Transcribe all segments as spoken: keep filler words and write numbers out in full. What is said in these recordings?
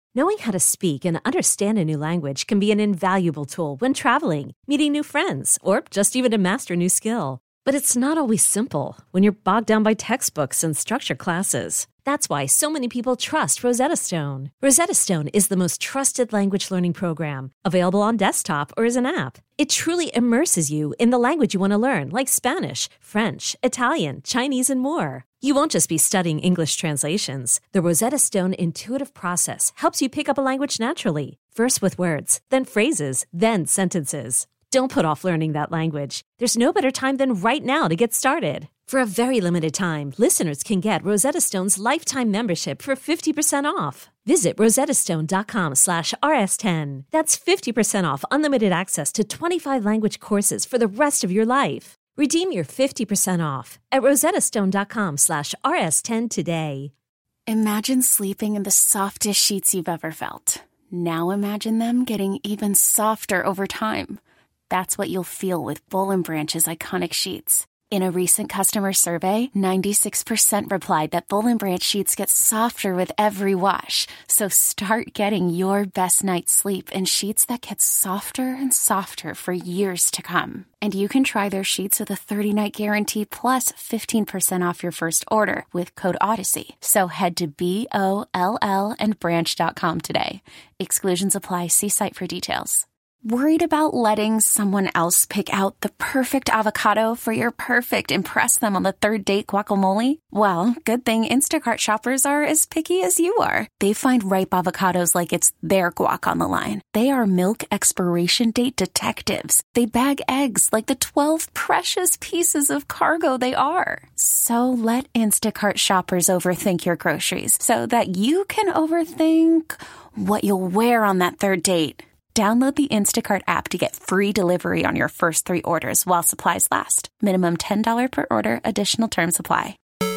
Knowing how to speak and understand a new language can be an invaluable tool when traveling, meeting new friends, or just even to master a new skill. But it's not always simple when you're bogged down by textbooks and structured classes. That's why so many people trust Rosetta Stone. Rosetta Stone is the most trusted language learning program, available on desktop or as an app. It truly immerses you in the language you want to learn, like Spanish, French, Italian, Chinese, and more. You won't just be studying English translations. The Rosetta Stone intuitive process helps you pick up a language naturally, first with words, then phrases, then sentences. Don't put off learning that language. There's no better time than right now to get started. For a very limited time, listeners can get Rosetta Stone's lifetime membership for fifty percent off. Visit rosettastone.com slash rs10. That's fifty percent off unlimited access to twenty-five language courses for the rest of your life. Redeem your fifty percent off at rosettastone.com slash rs10 today. Imagine sleeping in the softest sheets you've ever felt. Now imagine them getting even softer over time. That's what you'll feel with Boll and Branch's iconic sheets. In a recent customer survey, ninety-six percent replied that Boll and Branch sheets get softer with every wash. So start getting your best night's sleep in sheets that get softer and softer for years to come. And you can try their sheets with a thirty-night guarantee plus fifteen percent off your first order with code Odyssey. So head to B O L L and branch dot com today. Exclusions apply. See site for details. Worried about letting someone else pick out the perfect avocado for your perfect impress them on the third date guacamole? Well, good thing Instacart shoppers are as picky as you are. They find ripe avocados like it's their guac on the line. They are milk expiration date detectives. They bag eggs like the twelve precious pieces of cargo they are. So let Instacart shoppers overthink your groceries so that you can overthink what you'll wear on that third date. Download the Instacart app to get free delivery on your first three orders while supplies last. Minimum ten dollars per order. Additional terms apply.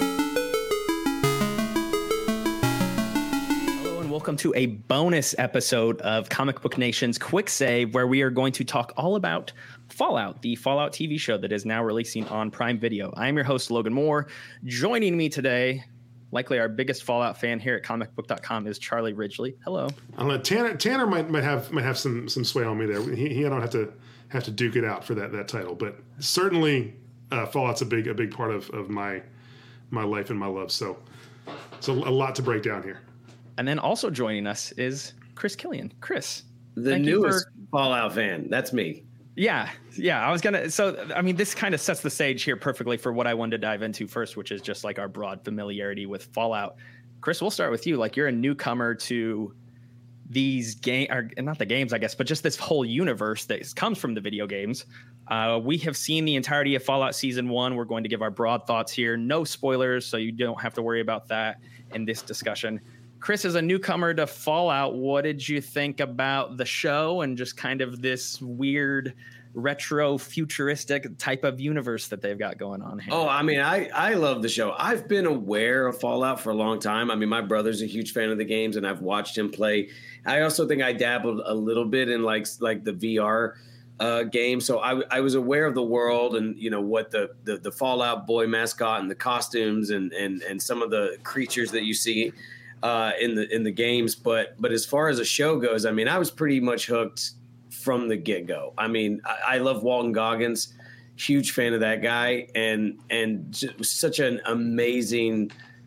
Hello and welcome to a bonus episode of Comic Book Nation's Quick Save, where we are going to talk all about Fallout, the Fallout T V show that is now releasing on Prime Video. I'm your host, Logan Moore. Joining me today, likely our biggest Fallout fan here at comic book dot com, is Charlie Ridgely. Hello. I don't know, Tanner Tanner might might have might have some some sway on me there. He, he I don't have to have to duke it out for that that title, but certainly uh, Fallout's a big a big part of, of my my life and my love. So it's a, a lot to break down here. And then also joining us is Chris Killian. Chris, the newest for, Fallout fan. That's me. Yeah, yeah. I was gonna. So, I mean, this kind of sets the stage here perfectly for what I wanted to dive into first, which is just like our broad familiarity with Fallout. Chris, we'll start with you. Like, you're a newcomer to these game, or not the games, I guess, but just this whole universe that comes from the video games. Uh, we have seen the entirety of Fallout Season One. We're going to give our broad thoughts here. No spoilers, so you don't have to worry about that in this discussion. Chris, is a newcomer to Fallout, what did you think about the show and just kind of this weird retro futuristic type of universe that they've got going on here? Oh, I mean, I, I love the show. I've been aware of Fallout for a long time. I mean, my brother's a huge fan of the games and I've watched him play. I also think I dabbled a little bit in like, like the V R uh, game. So I, I was aware of the world and, you know, what the, the, the Fallout Boy mascot and the costumes and, and, and some of the creatures that you see Uh, in the in the games, but but as far as the show goes, I mean, I was pretty much hooked from the get go. I mean, I, I love Walton Goggins, huge fan of that guy, and and just such an amazing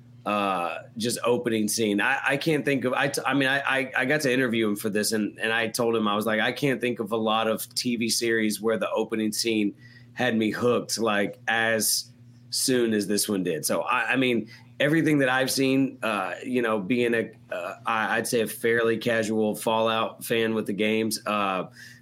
uh, just opening scene. I, I can't think of. I, t- I mean, I, I I got to interview him for this, and and I told him I was like, I can't think of a lot of T V series where the opening scene had me hooked like as soon as this one did. So I, I mean. Everything that I've seen, uh, you know, being a, uh, I'd say a fairly casual Fallout fan with the games, uh,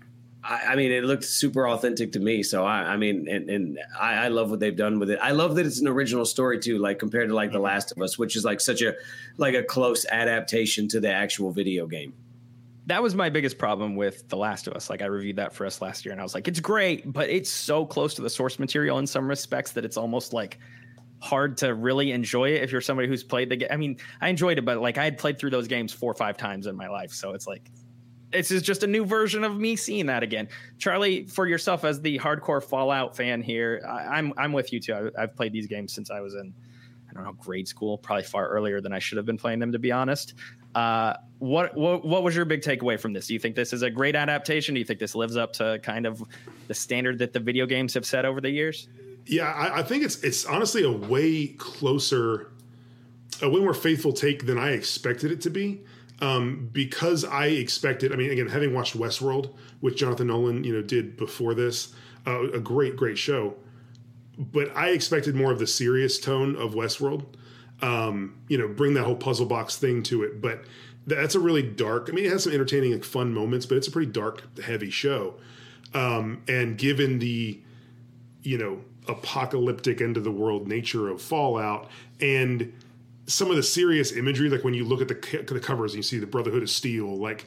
I, I mean, it looked super authentic to me. So, I, I mean, and, and I, I love what they've done with it. I love that it's an original story, too, like compared to like The Last of Us, which is like such a like a close adaptation to the actual video game. That was my biggest problem with The Last of Us. Like, I reviewed that for us last year, and I was like, it's great, but it's so close to the source material in some respects that it's almost like hard to really enjoy it if you're somebody who's played the game. I mean, I enjoyed it, but like I had played through those games four or five times in my life. So it's like, this is just a new version of me seeing that again. Charlie, for yourself as the hardcore Fallout fan here, I, I'm I'm with you too. I, I've played these games since I was in, I don't know, grade school, probably far earlier than I should have been playing them, to be honest. Uh, what, what what was your big takeaway from this? Do you think this is a great adaptation? Do you think this lives up to kind of the standard that the video games have set over the years? Yeah, I, I think it's it's honestly a way closer, a way more faithful take than I expected it to be. Um, because I expected, I mean, again, having watched Westworld, which Jonathan Nolan, you know, did before this, uh, a great, great show. But I expected more of the serious tone of Westworld, um, you know, bring that whole puzzle box thing to it. But that's a really dark, I mean, it has some entertaining and fun moments, but it's a pretty dark, heavy show. Um, and given the, you know, apocalyptic end of the world nature of Fallout and some of the serious imagery, like when you look at the, the covers and you see the Brotherhood of Steel, like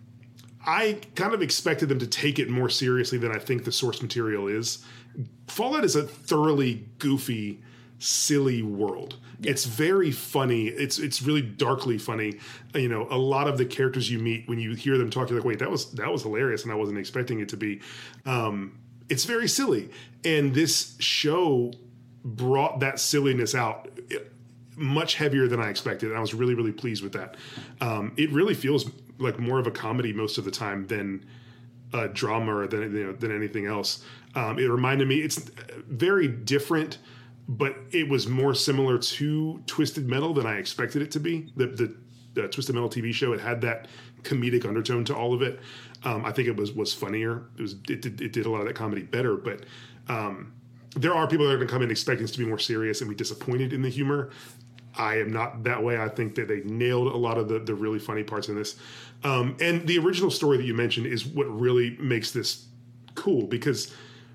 I kind of expected them to take it more seriously than I think the source material is. Fallout is a thoroughly goofy, silly world. Yeah. It's very funny. It's it's really darkly funny. You know, a lot of the characters you meet, when you hear them talk, you're like, wait, that was that was hilarious, and I wasn't expecting it to be. Um, it's very silly, and this show brought that silliness out much heavier than I expected, and I was really, really pleased with that. Um, it really feels like more of a comedy most of the time than a drama or than, you know, than anything else. Um, it reminded me, it's very different, but it was more similar to Twisted Metal than I expected it to be. The, the, the Twisted Metal T V show, it had that comedic undertone to all of it. Um, I think it was was funnier. It was it did, it did a lot of that comedy better, but um, there are people that are going to come in expecting us to be more serious and be disappointed in the humor. I am not that way. I think that they nailed a lot of the, the really funny parts in this. Um, and the original story that you mentioned is what really makes this cool, because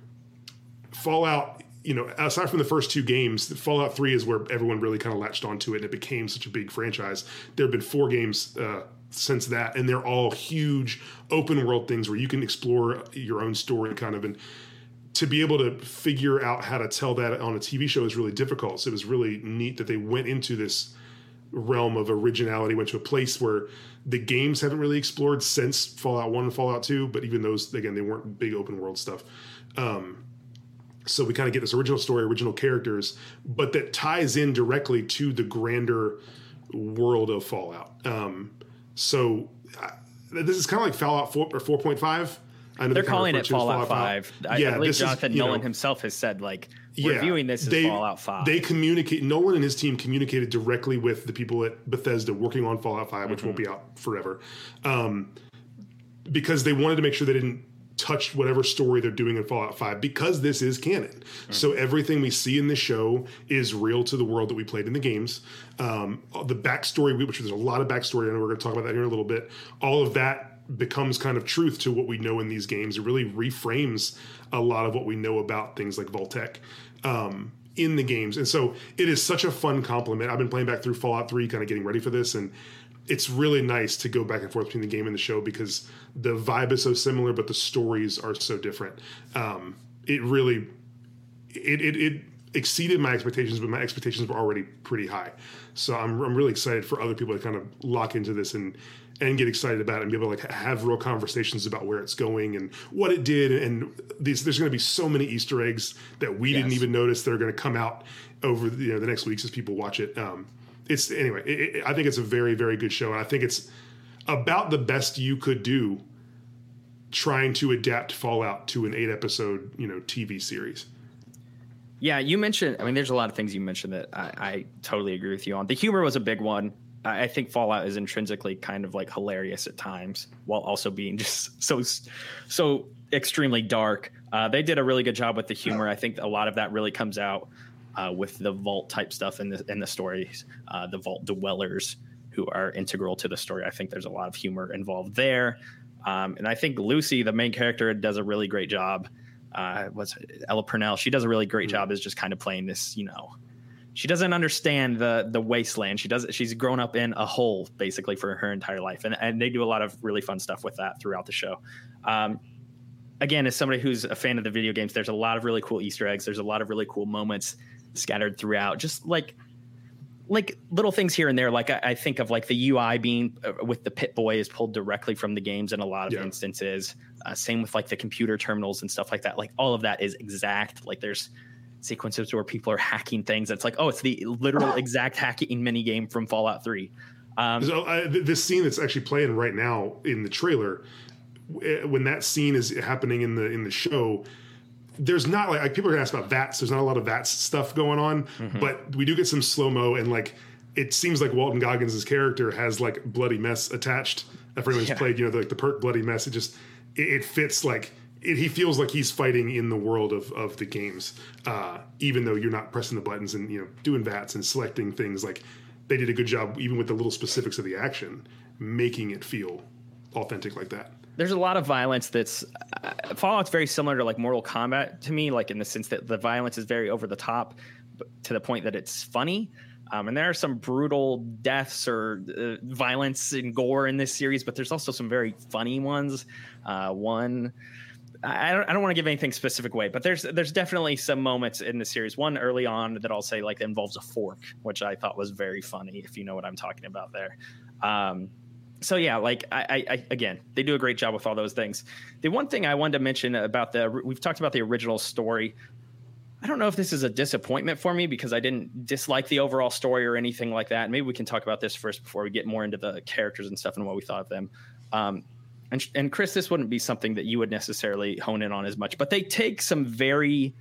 Fallout, you know, aside from the first two games, Fallout three is where everyone really kind of latched onto it and it became such a big franchise. There have been four games uh, since that, and they're all huge open world things where you can explore your own story kind of, and to be able to figure out how to tell that on a T V show is really difficult. So it was really neat that they went into this realm of originality, went to a place where the games haven't really explored since Fallout one and Fallout two, but even those, again, they weren't big open world stuff. Um, so we kind of get this original story, original characters, but that ties in directly to the grander world of Fallout. Um, so uh, this is kind of like Fallout four or four point five. I know they're calling it Fallout, Fallout five. I, yeah, I believe Jonathan is, Nolan know, himself has said, like, we're yeah, viewing this as they, Fallout five. They communicate, Nolan and his team communicated directly with the people at Bethesda working on Fallout five, which mm-hmm. won't be out forever, um, because they wanted to make sure they didn't touch whatever story they're doing in Fallout five, because this is canon. Mm-hmm. So everything we see in this show is real to the world that we played in the games. Um, the backstory, which there's a lot of backstory, and we're going to talk about that here in a little bit, all of that becomes kind of truth to what we know in these games. It really reframes a lot of what we know about things like Vault-Tec um, in the games. And so it is such a fun compliment. I've been playing back through Fallout three, kind of getting ready for this, and it's really nice to go back and forth between the game and the show because the vibe is so similar, but the stories are so different. Um, it really, it, it, it exceeded my expectations, but my expectations were already pretty high. So I'm, I'm really excited for other people to kind of lock into this and, and get excited about it and be able to like have real conversations about where it's going and what it did. And these, there's going to be so many Easter eggs that we yes. didn't even notice that are going to come out over the, you know, the next weeks as people watch it. Um, it's anyway, it, it, I think it's a very, very good show. And I think it's about the best you could do trying to adapt Fallout to an eight episode, you know, T V series. Yeah. You mentioned, I mean, there's a lot of things you mentioned that I, I totally agree with you on. The humor was a big one. I think Fallout is intrinsically kind of like hilarious at times while also being just so, so extremely dark. Uh, they did a really good job with the humor. I think a lot of that really comes out uh, with the vault type stuff in the, in the stories, uh, the vault dwellers who are integral to the story. I think there's a lot of humor involved there. Um, and I think Lucy, the main character, does a really great job. Uh, what's Ella Purnell? She does a really great job as just kind of playing this, you know, she doesn't understand the the wasteland. She does. She's grown up in a hole basically for her entire life, and and they do a lot of really fun stuff with that throughout the show. Um, again, as somebody who's a fan of the video games, there's a lot of really cool Easter eggs. There's a lot of really cool moments scattered throughout, just like like little things here and there. Like I, I think of like the U I being uh, with the Pip-Boy is pulled directly from the games in a lot of yeah. instances. Uh, same with like the computer terminals and stuff like that. Like all of that is exact. Like there's sequences where people are hacking things. It's like, oh, it's the literal exact hacking mini game from Fallout three. Um, so, uh, this scene that's actually playing right now in the trailer, when that scene is happening in the in the show, there's not like, like people are gonna ask about V A T S. There's not a lot of V A T S stuff going on, mm-hmm. but we do get some slow mo, and like it seems like Walton Goggins' character has like bloody mess attached. If anyone's yeah. played, you know, the, like the perk bloody mess, it just it, it fits like it, he feels like he's fighting in the world of of the games, uh, even though you're not pressing the buttons and you know doing V A T S and selecting things. Like they did a good job, even with the little specifics of the action, making it feel authentic like that. There's a lot of violence that's uh, Fallout's very similar to like Mortal Kombat to me, like in the sense that the violence is very over the top, but to the point that it's funny. Um, and there are some brutal deaths or uh, violence and gore in this series, but there's also some very funny ones. Uh, one, I don't, I don't want to give anything specific away, but there's there's definitely some moments in the series. One early on that I'll say like involves a fork, which I thought was very funny, if you know what I'm talking about there. Um, So yeah, like I, I, again, they do a great job with all those things. The one thing I wanted to mention about the, we've talked about the original story. I don't know if this is a disappointment for me because I didn't dislike the overall story or anything like that. Maybe we can talk about this first before we get more into the characters and stuff and what we thought of them. Um, and, and Chris, this wouldn't be something that you would necessarily hone in on as much, but they take some very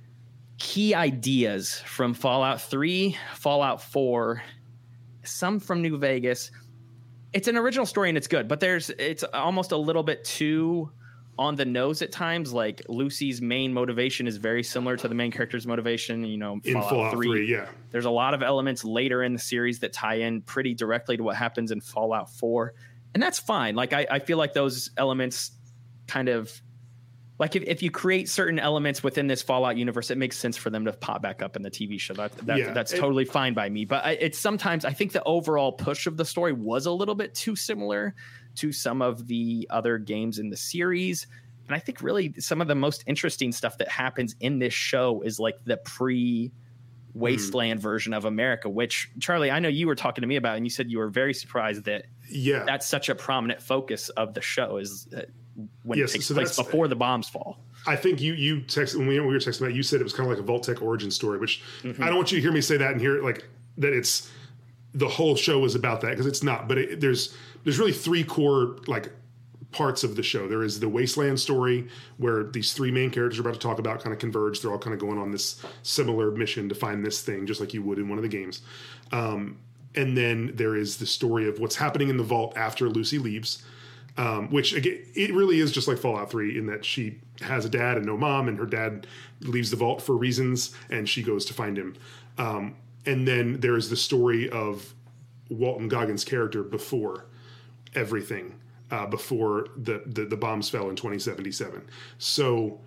key ideas from Fallout three, Fallout four, some from New Vegas. It's an original story and it's good, but there's it's almost a little bit too on the nose at times. Like Lucy's main motivation is very similar to the main character's motivation. You know, in Fallout, Fallout three, three, yeah. There's a lot of elements later in the series that tie in pretty directly to what happens in Fallout four, and that's fine. Like I, I feel like those elements kind of like if, if you create certain elements within this Fallout universe, it makes sense for them to pop back up in the T V show. That, that yeah, that's it, totally fine by me. But I, it's sometimes I think the overall push of the story was a little bit too similar to some of the other games in the series. And I think really some of the most interesting stuff that happens in this show is like the pre Wasteland mm. version of America, which Charlie, I know you were talking to me about, and you said you were very surprised that yeah, that's such a prominent focus of the show is that when yes, it takes so place before the bombs fall. I think you you text when we, when we were texting about, you said it was kind of like a Vault-Tec origin story, which mm-hmm. I don't want you to hear me say that and hear like that it's the whole show was about that, because it's not. But it, there's there's really three core like parts of the show. There is the Wasteland story where these three main characters we're about to talk about kind of converge. They're all kind of going on this similar mission to find this thing, just like you would in one of the games. Um, and then there is the story of what's happening in the vault after Lucy leaves. Um, which again, it really is just like Fallout three in that she has a dad and no mom, and her dad leaves the vault for reasons, and she goes to find him. Um, and then there's the story of Walton Goggins' character before everything, uh, before the, the the bombs fell in twenty seventy-seven. So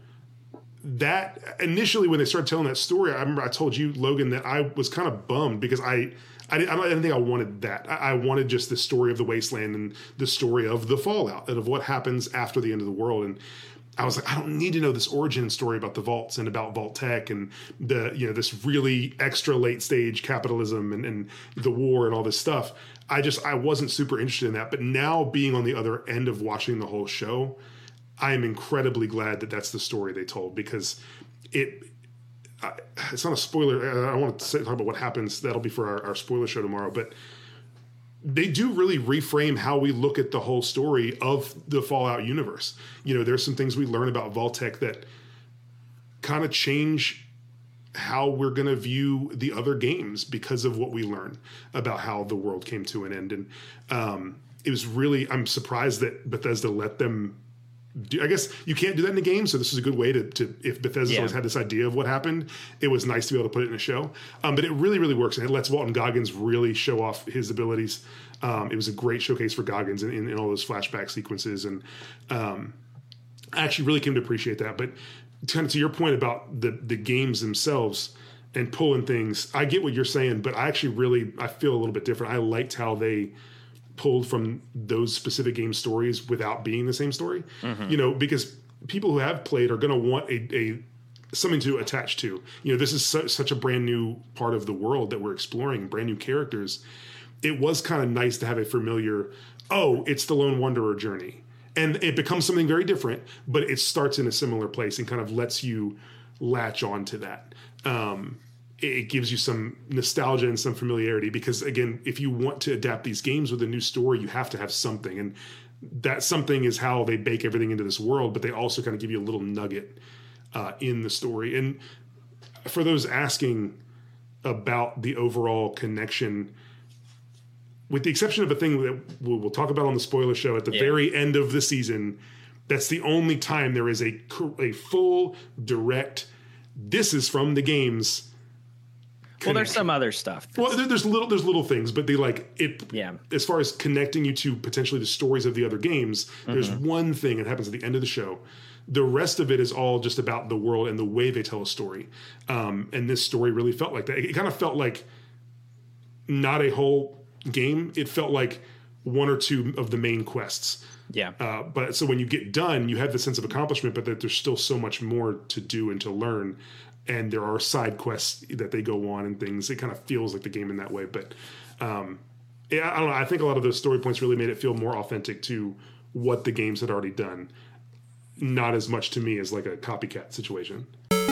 that initially when they started telling that story, I remember I told you, Logan, that I was kind of bummed because I. I didn't, I didn't think I wanted that. I, I wanted just the story of the Wasteland and the story of the Fallout and of what happens after the end of the world. And I was like, I don't need to know this origin story about the vaults and about Vault-Tec and the, you know, this really extra late stage capitalism and, and the war and all this stuff. I just, I wasn't super interested in that. But now being on the other end of watching the whole show, I am incredibly glad that that's the story they told, because it, I, it's not a spoiler. I don't want to say, talk about what happens. That'll be for our, our spoiler show tomorrow. But they do really reframe how we look at the whole story of the Fallout universe. You know, there's some things we learn about Vault-Tec that kind of change how we're going to view the other games because of what we learn about how the world came to an end. And um, it was really, I'm surprised that Bethesda let them do, I guess you can't do that in a game, so this is a good way to, to if Bethesda's yeah. always had this idea of what happened, it was nice to be able to put it in a show. Um, but it really, really works, and it lets Walton Goggins really show off his abilities. Um, it was a great showcase for Goggins in, in, in all those flashback sequences, and um, I actually really came to appreciate that. But kind of to your point about the the games themselves and pulling things, I get what you're saying, but I actually really I feel a little bit different. I liked how they pulled from those specific game stories without being the same story, mm-hmm. you know, because people who have played are going to want a, a something to attach to. You know, this is su- such a brand new part of the world that we're exploring, brand new characters. It was kind of nice to have a familiar, oh, it's the Lone Wanderer journey. And it becomes something very different, but it starts in a similar place and kind of lets you latch on to that. Um, it gives you some nostalgia and some familiarity, because again, if you want to adapt these games with a new story, you have to have something, and that something is how they bake everything into this world, but they also kind of give you a little nugget uh, in the story. And for those asking about the overall connection, with the exception of a thing that we'll, we'll talk about on the spoiler show at the yeah. very end of the season, that's the only time there is a, a full, direct, this is from the games. Well, there's some other stuff. Well, there, there's little there's little things, but they like it. Yeah. As far as connecting you to potentially the stories of the other games, mm-hmm. there's one thing that happens at the end of the show. The rest of it is all just about the world and the way they tell a story. Um, and this story really felt like that. It, it kind of felt like not a whole game. It felt like one or two of the main quests. Yeah. Uh, but so when you get done, you have the sense of accomplishment, but that there's still so much more to do and to learn. And there are side quests that they go on and things. It kind of feels like the game in that way. But um, yeah, I don't know. I think a lot of those story points really made it feel more authentic to what the games had already done. Not as much to me as like a copycat situation.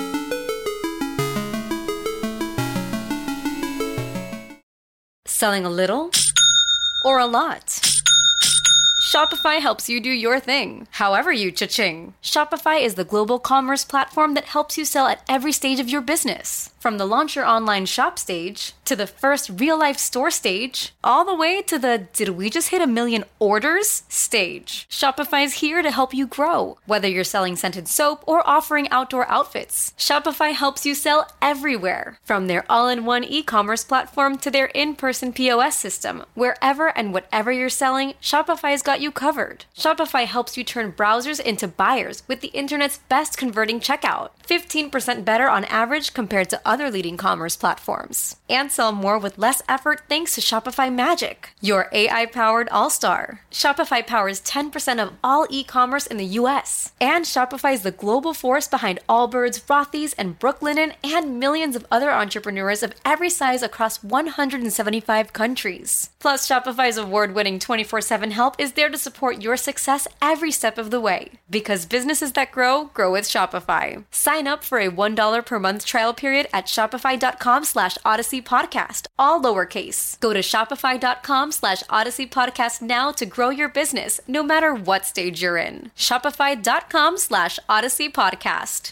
Selling a little or a lot? Shopify helps you do your thing, however you cha-ching. Shopify is the global commerce platform that helps you sell at every stage of your business. From the launch your online shop stage, to the first real-life store stage, all the way to the did we just hit a million orders stage. Shopify's here to help you grow. Whether you're selling scented soap or offering outdoor outfits, Shopify helps you sell everywhere. From their all-in-one e-commerce platform to their in-person P O S system, wherever and whatever you're selling, Shopify's got you covered. Shopify helps you turn browsers into buyers with the internet's best converting checkout. fifteen percent better on average compared to other leading commerce platforms. And sell more with less effort thanks to Shopify Magic, your A I-powered all-star. Shopify powers ten percent of all e-commerce in the U S. And Shopify is the global force behind Allbirds, Rothy's, and Brooklinen, and millions of other entrepreneurs of every size across one hundred seventy-five countries. Plus, Shopify's award-winning twenty-four seven help is there to support your success every step of the way. Because businesses that grow, grow with Shopify. Sign up for a one dollar per month trial period at shopify.com slash Odyssey Podcast, all lowercase. Go to shopify.com slash Odyssey Podcast now to grow your business, no matter what stage you're in. Shopify.com slash Odyssey Podcast.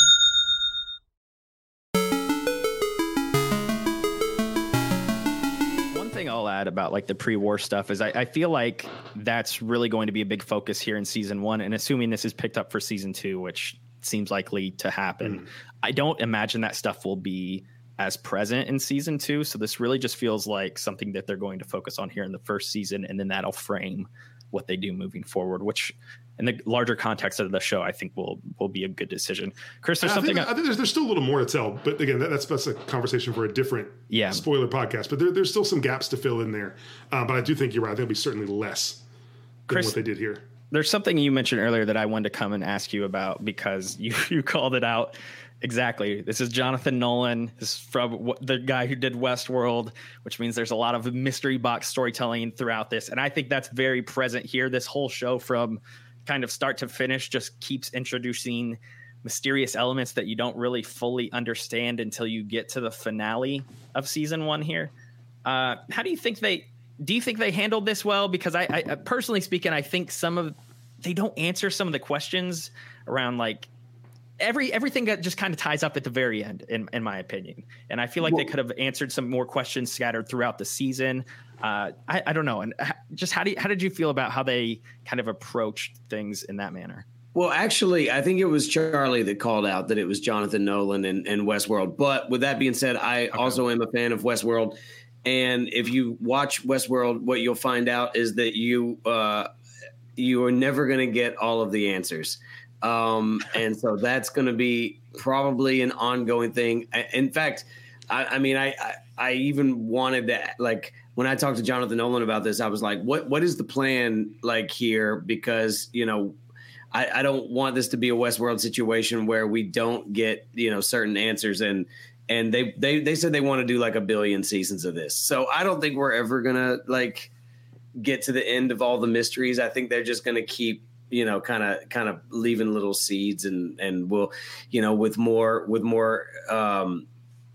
I'll add about like the pre-war stuff is I, I feel like that's really going to be a big focus here in season one, and assuming this is picked up for season two, which seems likely to happen, mm. I don't imagine that stuff will be as present in season two. So this really just feels like something that they're going to focus on here in the first season, and then that'll frame what they do moving forward, which in the larger context of the show, I think will will be a good decision. Chris, there's I something think, I, I think there's, there's still a little more to tell, but again, that, that's that's a conversation for a different yeah. spoiler podcast. But there, there's still some gaps to fill in there. Uh, but I do think you're right. There'll be certainly less than Chris, what they did here. There's something you mentioned earlier that I wanted to come and ask you about, because you, you called it out. Exactly. This is Jonathan Nolan. This is from the guy who did Westworld, which means there's a lot of mystery box storytelling throughout this. And I think that's very present here. This whole show from kind of start to finish just keeps introducing mysterious elements that you don't really fully understand until you get to the finale of season one here. Uh, how do you think they, do you think they handled this well? Because I, I personally speaking, I think some of, they don't answer some of the questions around like, Every everything that just kind of ties up at the very end, in, in my opinion. And I feel like well, they could have answered some more questions scattered throughout the season. Uh, I, I don't know. And just how do you, how did you feel about how they kind of approached things in that manner? Well, actually, I think it was Charlie that called out that it was Jonathan Nolan and, and Westworld. But with that being said, I okay. also am a fan of Westworld. And if you watch Westworld, what you'll find out is that you uh, you are never going to get all of the answers. Um, and so that's going to be probably an ongoing thing. In fact, I, I mean, I, I, I even wanted to, like, when I talked to Jonathan Nolan about this, I was like, what, what is the plan like here? Because, you know, I, I don't want this to be a Westworld situation where we don't get, you know, certain answers. And, and they, they, they said they want to do like a billion seasons of this. So I don't think we're ever going to like get to the end of all the mysteries. I think they're just going to keep, you know, kind of, kind of leaving little seeds, and, and we'll, you know, with more, with more, um,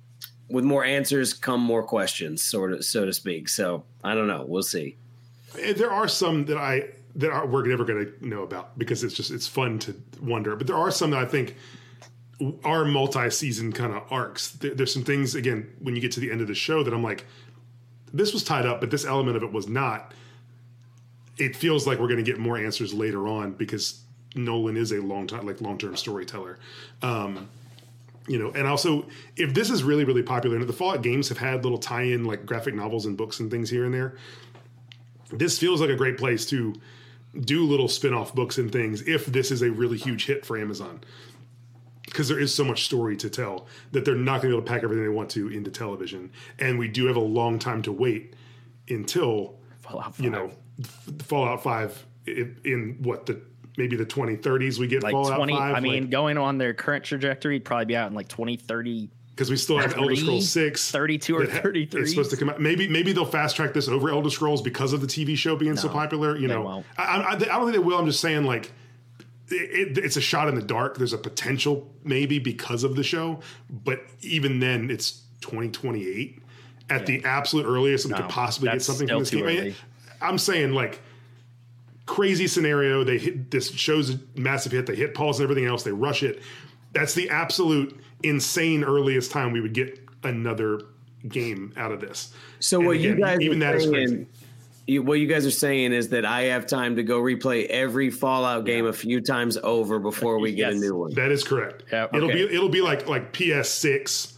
with more answers come more questions, sort of, so to speak. So I don't know. We'll see. There are some that I that are, we're never going to know about because it's just it's fun to wonder. But there are some that I think are multi-season kind of arcs. There, there's some things again when you get to the end of the show that I'm like, this was tied up, but this element of it was not. It feels like we're going to get more answers later on because Nolan is a long time like long term storyteller. Um, You know, and also if this is really, really popular, and the Fallout games have had little tie-in like graphic novels and books and things here and there, this feels like a great place to do little spin-off books and things if this is a really huge hit for Amazon. Because there is so much story to tell that they're not going to be able to pack everything they want to into television. And we do have a long time to wait until, Fallout five. you know, Fallout five in, in what, the maybe the twenty thirties we get like Fallout twenty. five. I mean, like, going on their current trajectory, it'd probably be out in like twenty thirty. because we still have Elder Scrolls six, thirty-two or that ha- thirty-three. It's supposed to come out. Maybe maybe they'll fast track this over Elder Scrolls because of the T V show being so No, popular. You they know, won't. I, I, I don't think they will. I'm just saying, like, it, it, it's a shot in the dark. There's a potential maybe because of the show, but even then, it's twenty twenty-eight at the absolute earliest. We No, could possibly get that's something from still this game. too I- early. I'm saying, like, crazy scenario. They hit this show's a massive hit. They hit pause and everything else. They rush it. That's the absolute insane earliest time we would get another game out of this. So And what again, you guys even are that is saying, crazy. you, what you guys are saying is that I have time to go replay every Fallout game a few times over before we get Yes. a new one. That is correct. Yeah, It'll okay. be it'll be like like P S six,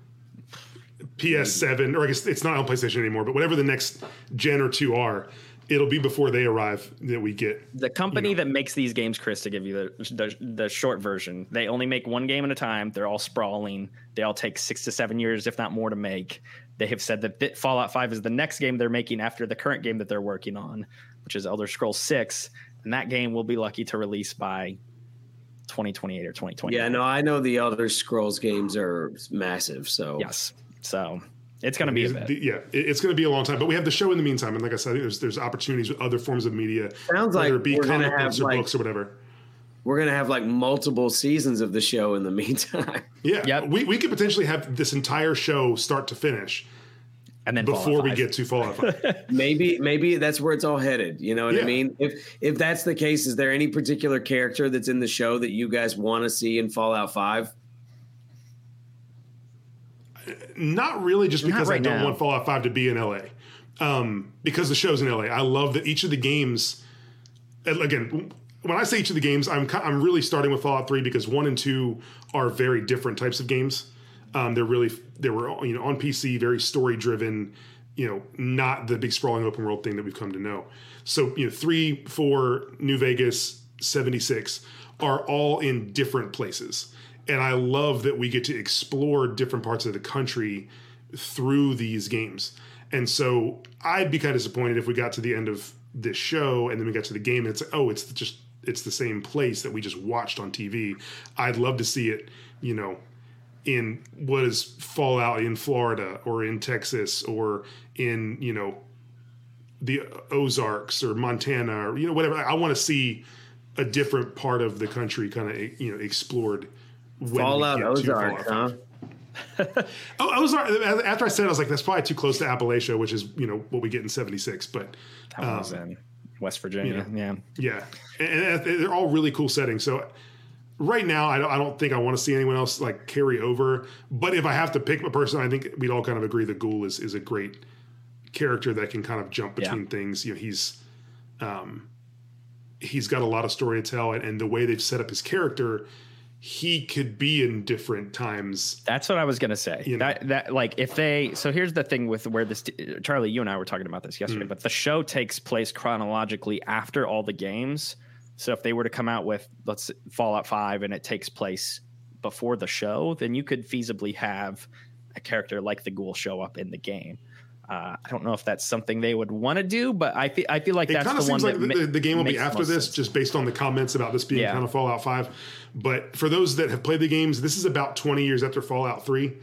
P S seven, or I guess it's not on PlayStation anymore, but whatever the next gen or two are, it'll be before they arrive that we get. The company you know. that makes these games, Chris, to give you the, the the short version, they only make one game at a time. They're all sprawling. They all take six to seven years, if not more, to make. They have said that Bit- Fallout five is the next game they're making after the current game that they're working on, which is Elder Scrolls six, and that game will be lucky to release by twenty twenty-eight or twenty twenty. Yeah, no, I know the Elder Scrolls games are massive. So Yes. So it's going to be a bit. The- yeah, it- it's going to be a long time, but we have the show in the meantime, and like I said, I think there's there's opportunities with other forms of media. Sounds whether like it be we're gonna comic have, books or like- books or whatever. we're gonna have like multiple seasons of the show in the meantime. Yeah, Yep. we we could potentially have this entire show start to finish And then before Fallout we five. get to Fallout five. maybe maybe that's where it's all headed. You know what Yeah. I mean? If if that's the case, is there any particular character that's in the show that you guys want to see in Fallout five? Not really, just Not because I right don't now. want Fallout five to be in L A. Um, because the show's in L A. I love that each of the games. And again, when I say each of the games, I'm ki- I'm really starting with Fallout three because one and two are very different types of games. Um, they're really they were you know on P C, very story driven. You know, not the big sprawling open world thing that we've come to know. So you know, three, four, New Vegas, seventy-six are all in different places. And I love that we get to explore different parts of the country through these games. And so I'd be kind of disappointed if we got to the end of this show and then we got to the game and it's, oh, it's just, it's the same place that we just watched on T V. I'd love to see it, you know, in what is Fallout in Florida or in Texas or in, you know, the Ozarks or Montana or, you know, whatever. I want to see a different part of the country kind of, you know, explored. When Fallout we get to Ozark, Fallout huh? five. Oh, Ozark. After I said it, I was like, that's probably too close to Appalachia, which is, you know, what we get in seventy-six. But That one was in West Virginia. Yeah. yeah, and, and they're all really cool settings. So right now, I don't, I don't think I want to see anyone else like carry over. But if I have to pick a person, I think we'd all kind of agree that Ghoul is, is a great character that can kind of jump between Yeah. things. You know, he's um, he's got a lot of story to tell, and, and the way they've set up his character, he could be in different times. That's what I was gonna say. You know. That that like if they so here's the thing with where this Charlie, you and I were talking about this Hmm. yesterday, but the show takes place chronologically after all the games. So if they were to come out with let's say Fallout five and it takes place before the show, then you could feasibly have a character like the Ghoul show up in the game. Uh, I don't know if that's something they would want to do, but I feel I feel like It that's kind the of one seems like that the, ma- the, the game will be makes after most this, sense. just based on the comments about this being Yeah. kind of Fallout five. But for those that have played the games, this is about twenty years after Fallout three,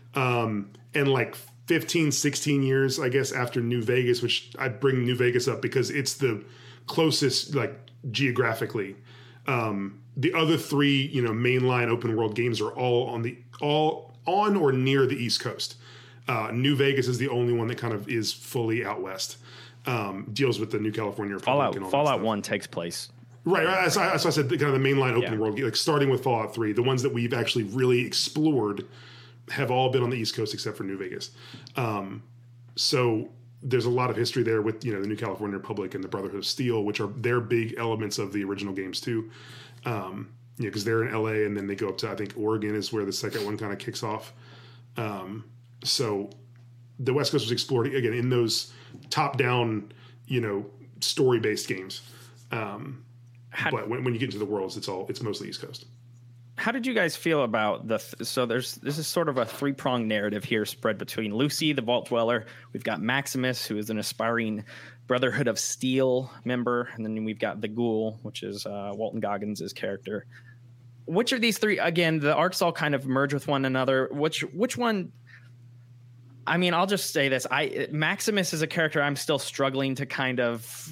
um, and like fifteen, sixteen years, I guess, after New Vegas, which I bring New Vegas up because it's the closest, like geographically. Um, the other three, you know, mainline open world games are all on the all on or near the East Coast. Uh, New Vegas is the only one that kind of is fully out west. Um, deals with the New California Republic Fallout and all Fallout that one takes place. Right, right. So I, so I said kind of the mainline open Yeah. world, like starting with Fallout three, the ones that we've actually really explored have all been on the East Coast except for New Vegas. Um, so there's a lot of history there with, you know, the New California Republic and the Brotherhood of Steel, which are their big elements of the original games too. Um, you know, because they're in L A and then they go up to, I think Oregon is where the second one kind of kicks off. Um, so the West Coast was explored again in those top-down, you know, story-based games. Um, How, but when, when you get into the worlds, it's all it's mostly East Coast. how did you guys feel about the? Th- so there's this is sort of a three pronged narrative here, spread between Lucy, the Vault Dweller. We've got Maximus, who is an aspiring Brotherhood of Steel member, and then we've got the Ghoul, which is uh, Walton Goggins' character. Which of these three? Again, the arcs all kind of merge with one another. Which which one? I mean, I'll just say this: I Maximus is a character I'm still struggling to kind of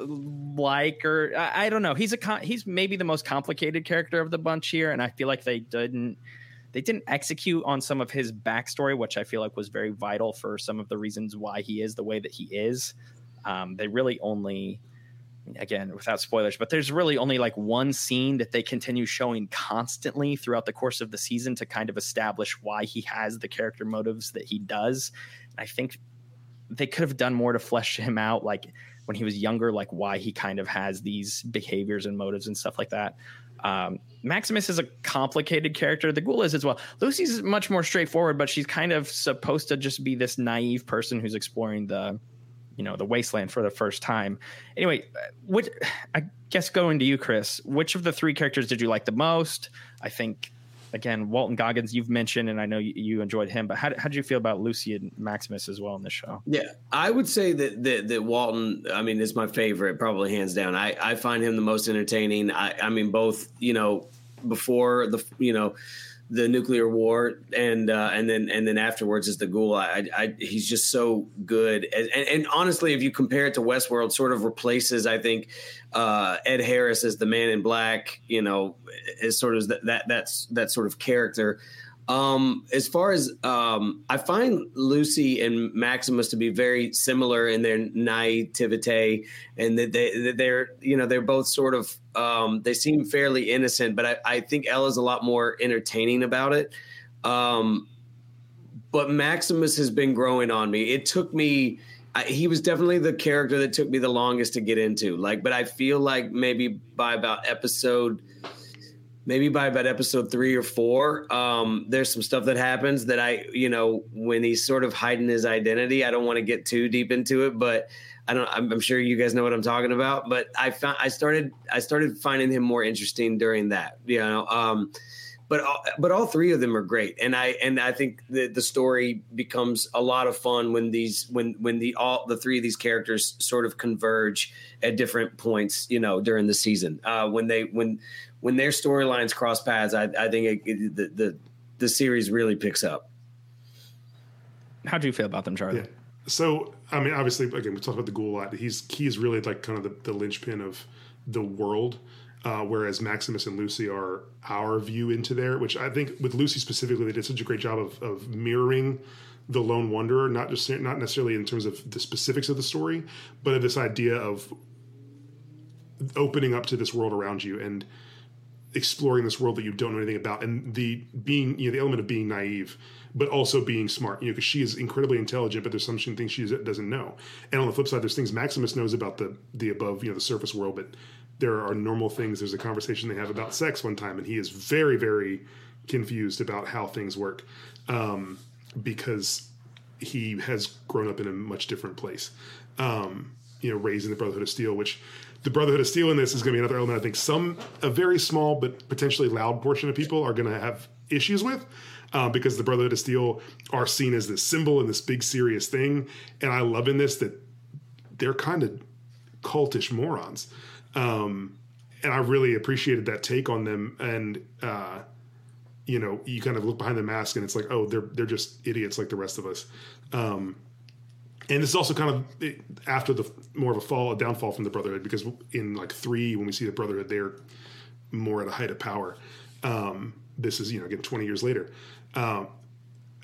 like, or I, I don't know. He's a con- he's maybe the most complicated character of the bunch here, and I feel like they didn't they didn't execute on some of his backstory, which I feel like was very vital for some of the reasons why he is the way that he is. Um, they really only, again, without spoilers, but there's really only like one scene that they continue showing constantly throughout the course of the season to kind of establish why he has the character motives that he does. I think they could have done more to flesh him out, like when he was younger, like why he kind of has these behaviors and motives and stuff like that. Um, Maximus is a complicated character. The Ghoul is as well. Lucy's much more straightforward, but she's kind of supposed to just be this naive person who's exploring the, you know, the wasteland for the first time. Anyway, which, I guess going to you, Chris, which of the three characters did you like the most? I think, again, Walton Goggins you've mentioned, and I know you, you enjoyed him, but how, how did you feel about Lucy and Maximus as well in this show? Yeah, I would say that that, that Walton, I mean, is my favorite, probably hands down. I, I find him the most entertaining. I, I mean, both, you know, before the, you know, the nuclear war and uh, and then and then afterwards is the Ghoul. I, I he's just so good. And, and, and honestly, if you compare it to Westworld, sort of replaces, I think, uh, Ed Harris as the Man in Black. You know, as sort of that that that's that sort of character. Um, as far as um, I find Lucy and Maximus to be very similar in their naivete, and that they that they're you know they're both sort of um, they seem fairly innocent, but I, I think Ella's a lot more entertaining about it. Um, but Maximus has been growing on me. It took me. I, he was definitely the character that took me the longest to get into. Like, but I feel like maybe by about episode. Maybe by about episode three or four, um, there's some stuff that happens that I, you know, when he's sort of hiding his identity, I don't want to get too deep into it, but I don't, I'm, I'm sure you guys know what I'm talking about, but I found, I started, I started finding him more interesting during that, you know, um, but, all, but all three of them are great. And I, and I think the, the story becomes a lot of fun when these, when, when the, all the three of these characters sort of converge at different points, you know, during the season, uh, when they, when, when their storylines cross paths, I, I think it, it, the, the the series really picks up. How do you feel about them, Charlie? Yeah. So, I mean, obviously, again, we talked about the Ghoul a lot. He's he's really like kind of the, the linchpin of the world, uh, whereas Maximus and Lucy are our view into there, which I think with Lucy specifically, they did such a great job of, of mirroring the Lone Wanderer, not just not necessarily in terms of the specifics of the story, but of this idea of opening up to this world around you and exploring this world that you don't know anything about, and the being, you know, the element of being naive, but also being smart, you know, because she is incredibly intelligent, but there's some things she doesn't know. And on the flip side, there's things Maximus knows about the the above, you know, the surface world, but there are normal things. There's a conversation they have about sex one time, and he is very, very confused about how things work, um, because he has grown up in a much different place, um, you know, raised in the Brotherhood of Steel, which the Brotherhood of Steel in this is going to be another element I think some, a very small but potentially loud portion of people are going to have issues with, um, because the Brotherhood of Steel are seen as this symbol and this big serious thing. And I love in this that they're kind of cultish morons. Um, and I really appreciated that take on them. And, uh, you know, you kind of look behind the mask and it's like, oh, they're, they're just idiots like the rest of us. Um, And this is also kind of after the more of a fall, a downfall from the Brotherhood, because in like three, when we see the Brotherhood, they're more at a height of power. Um, this is, you know, again, twenty years later. Um,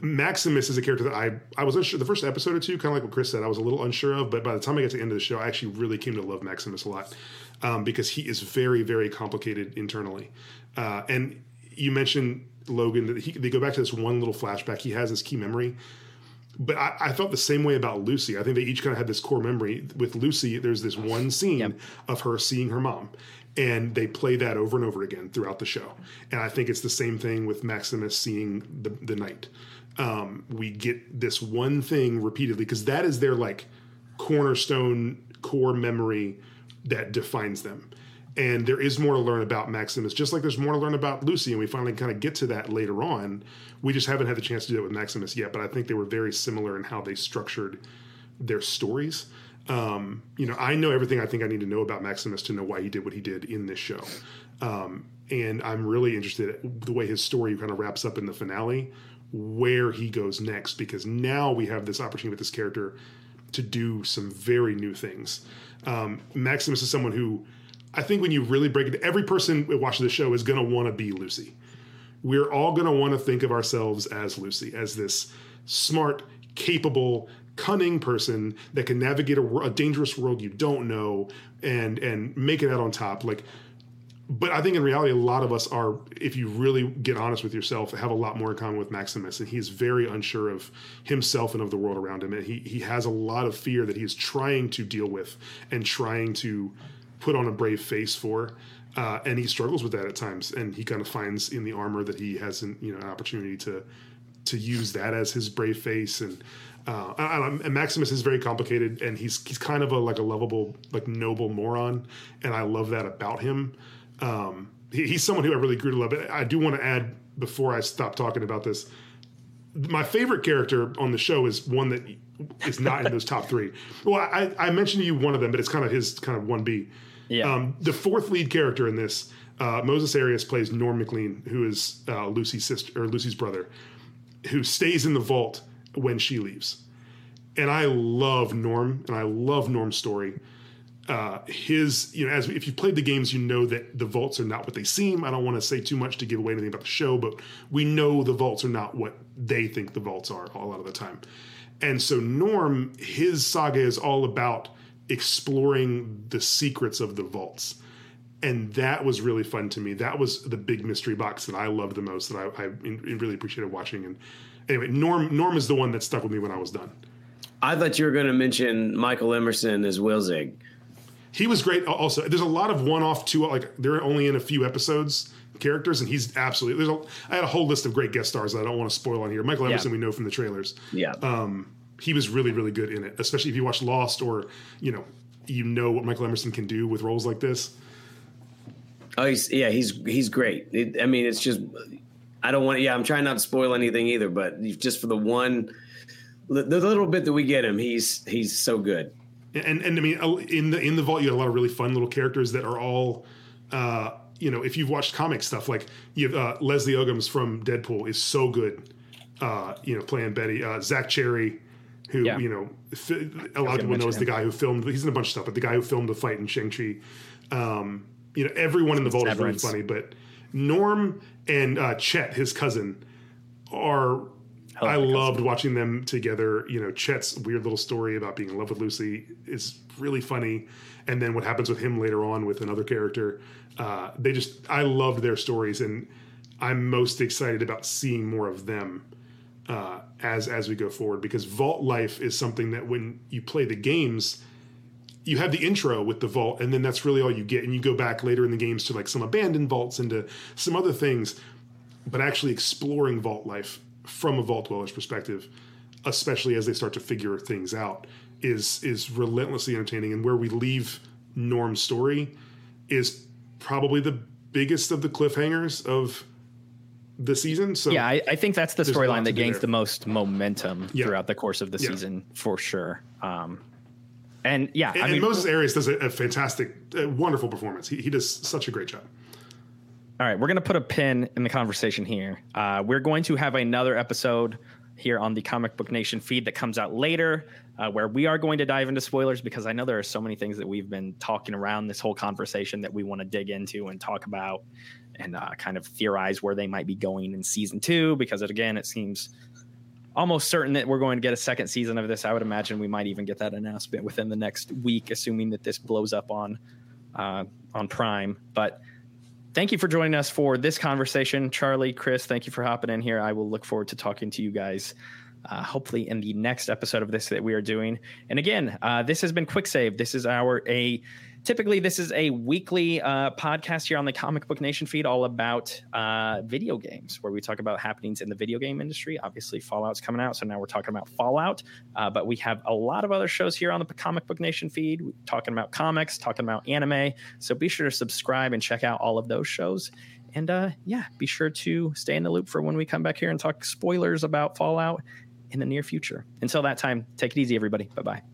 Maximus is a character that I, I was unsure, the first episode or two, kind of like what Chris said, I was a little unsure of, but by the time I got to the end of the show, I actually really came to love Maximus a lot, um, because he is very, very complicated internally. Uh, and you mentioned, Logan, that he, they go back to this one little flashback. He has this key memory. But I, I felt the same way about Lucy. I think they each kind of had this core memory. With Lucy, there's this one scene yep. of her seeing her mom. And they play that over and over again throughout the show. And I think it's the same thing with Maximus seeing the, the knight. Um, we get this one thing repeatedly because that is their like cornerstone core memory that defines them. And there is more to learn about Maximus, just like there's more to learn about Lucy. And we finally kind of get to that later on. We just haven't had the chance to do it with Maximus yet, but I think they were very similar in how they structured their stories. Um, you know, I know everything I think I need to know about Maximus to know why he did what he did in this show. Um, and I'm really interested in the way his story kind of wraps up in the finale, where he goes next, because now we have this opportunity with this character to do some very new things. Um, Maximus is someone who, I think when you really break it, every person that watches the show is going to want to be Lucy. We're all going to want to think of ourselves as Lucy, as this smart, capable, cunning person that can navigate a, a dangerous world you don't know and and make it out on top. Like, but I think in reality, a lot of us are, if you really get honest with yourself, have a lot more in common with Maximus. And he's very unsure of himself and of the world around him. And he he has a lot of fear that he is trying to deal with and trying to put on a brave face for, uh, and he struggles with that at times. And he kind of finds in the armor that he has an, you know, an opportunity to to use that as his brave face. And uh, I, I, and Maximus is very complicated, and he's he's kind of a like a lovable, like noble moron, and I love that about him. Um, he, he's someone who I really grew to love. But I do want to add before I stop talking about this, my favorite character on the show is one that is not in those top three. Well, I, I mentioned to you one of them, but it's kind of his kind of one B. Yeah. Um, the fourth lead character in this, uh, Moses Arias plays Norm MacLean, who is uh, Lucy's sister or Lucy's brother, who stays in the vault when she leaves. And I love Norm, and I love Norm's story. Uh, his, you know, as if you've played the games, you know that the vaults are not what they seem. I don't want to say too much to give away anything about the show, but we know the vaults are not what they think the vaults are a lot of the time. And so Norm, his saga is all about exploring the secrets of the vaults. And that was really fun to me. That was the big mystery box that I loved the most, that I, I really appreciated watching. And anyway, Norm Norm is the one that stuck with me when I was done. I thought you were going to mention Michael Emerson as Wilzig. He was great also. There's a lot of one-off, two, like they're only in a few episodes characters, and he's absolutely, there's a, I had a whole list of great guest stars that I don't want to spoil on here. Michael Emerson, yeah. we know from the trailers. Yeah. Um, he was really, really good in it, especially if you watch Lost or, you know, you know what Michael Emerson can do with roles like this. Oh, he's, yeah, he's he's great. It, I mean, it's just, I don't want, yeah, I'm trying not to spoil anything either, but just for the one, the little bit that we get him, he's he's so good. And and I mean, in the in the vault, you have a lot of really fun little characters that are all, uh, you know, if you've watched comic stuff, like you have uh, Leslie Uggams from Deadpool is so good, uh, you know, playing Betty. Uh, Zach Cherry, who yeah. you know, fi- a lot of people know is the guy who filmed. He's in a bunch of stuff, but the guy who filmed the fight in Shang-Chi. Um, you know, everyone in the vault Severance. is really funny, but Norm and uh, Chet, his cousin, are. I loved watching them together. You know, Chet's weird little story about being in love with Lucy is really funny. And then what happens with him later on with another character. Uh, they just, I loved their stories, and I'm most excited about seeing more of them uh, as, as we go forward, because Vault Life is something that when you play the games, you have the intro with the vault, and then that's really all you get. And you go back later in the games to like some abandoned vaults and to some other things, but actually exploring Vault Life from a Vault Dweller's perspective, especially as they start to figure things out, is is relentlessly entertaining. And where we leave Norm's story is probably the biggest of the cliffhangers of the season. So yeah, I, I think that's the storyline that gains the most momentum yeah. throughout the course of the yeah. season, for sure. Um, and yeah, and, I mean, and Moses Arias does a, a fantastic, a wonderful performance. He, he does such a great job. All right, we're going to put a pin in the conversation here. Uh, we're going to have another episode here on the Comic Book Nation feed that comes out later, uh, where we are going to dive into spoilers, because I know there are so many things that we've been talking around this whole conversation that we want to dig into and talk about and uh, kind of theorize where they might be going in season two, because it, again, it seems almost certain that we're going to get a second season of this. I would imagine we might even get that announcement within the next week, assuming that this blows up on uh, on Prime. But thank you for joining us for this conversation. Charlie, Chris, thank you for hopping in here. I will look forward to talking to you guys uh, hopefully in the next episode of this that we are doing. And again, uh, this has been Quick Save. This is our a typically this is a weekly uh, podcast here on the Comic Book Nation feed, all about uh, video games, where we talk about happenings in the video game industry. Obviously, Fallout's coming out, so now we're talking about Fallout. Uh, but we have a lot of other shows here on the Comic Book Nation feed, we're talking about comics, talking about anime. So be sure to subscribe and check out all of those shows. And uh, yeah, be sure to stay in the loop for when we come back here and talk spoilers about Fallout in the near future. Until that time, take it easy, everybody. Bye-bye.